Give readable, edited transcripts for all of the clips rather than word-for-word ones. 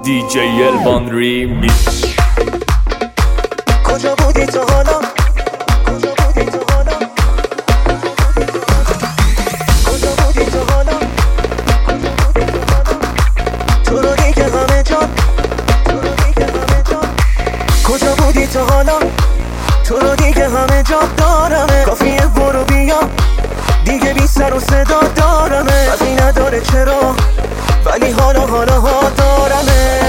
DJ Elvan Remix. کجا بودی تو حالا؟ کجا بودی تو حالا؟ کجا بودی تو حالا؟ تو رو دیگه همه جا، تو رو دیگه همه جا. کجا بودی تو حالا؟ تو رو دیگه همه جا دارمه. کافیه برو بیا، دیگه بی سر و صدا دارمه. وقتی نداره چرا، ولی حالا دارمه.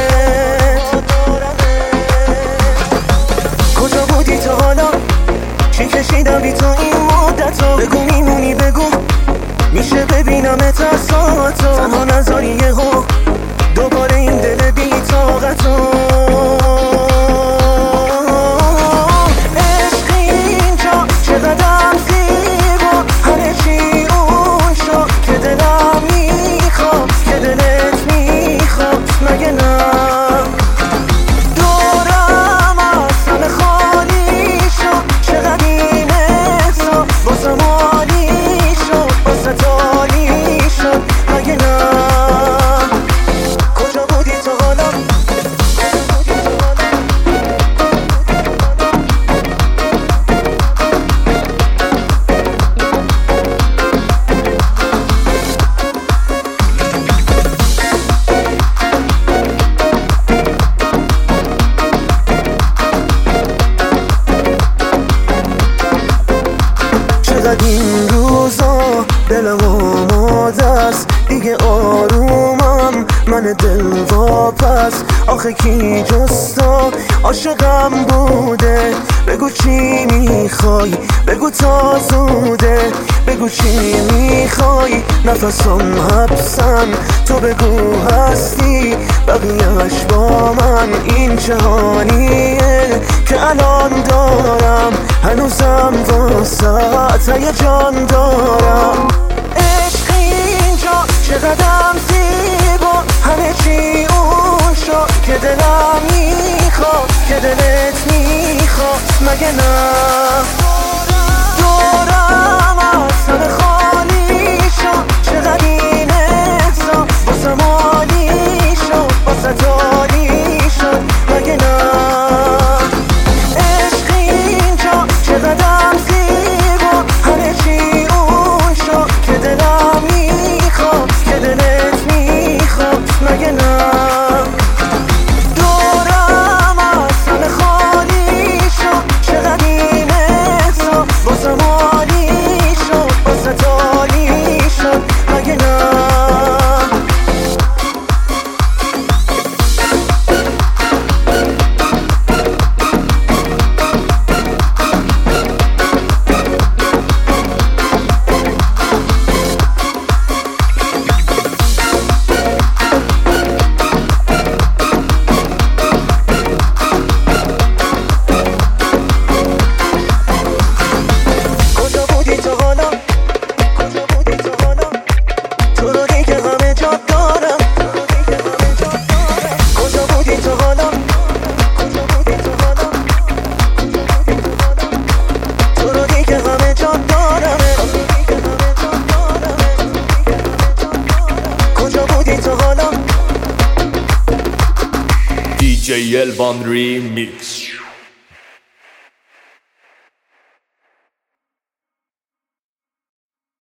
کجا بودی تو حالا؟ چی کشیدم بی تو این مدتو؟ بگو میمونی، بگو میشه ببینمت از ساعتو. تنها نذاری یهو دوباره این دل بی طاقتو. عشق اینجا چقدر زیبا، همه چی اون شد که دلم میخواد، که دلت میخواد مگه نه؟ این روزا دلم آماده است، دیگه آرومم من دل واپس. آخه کی جز تو عاشقم بوده؟ بگو چی میخوای، بگو تا زوده. بگو چی میخوای، نفسم حبسن. تو بگو هستی بقیهش با من. این جهانیه که الان دارم، هنوزم واسه هیجان دارم. عشق اینجا چقدر زیبا، همه چی اون شد که دلم میخواد، که دلت میخواد مگه نه؟ دورم از همه خالی شد، چقدر این احسا واسم عالی شد، واسه عالی شد مگه نه؟ عشق اینجا چقدر زیبا، همه چی اون شد که دلم میخواد، که دلت میخواد مگه نه؟ دورم از همه خالی شد، چقدر این احسا واسم عالی شد، واسه عالی شد مگه نه؟ DJ Elvan Remix.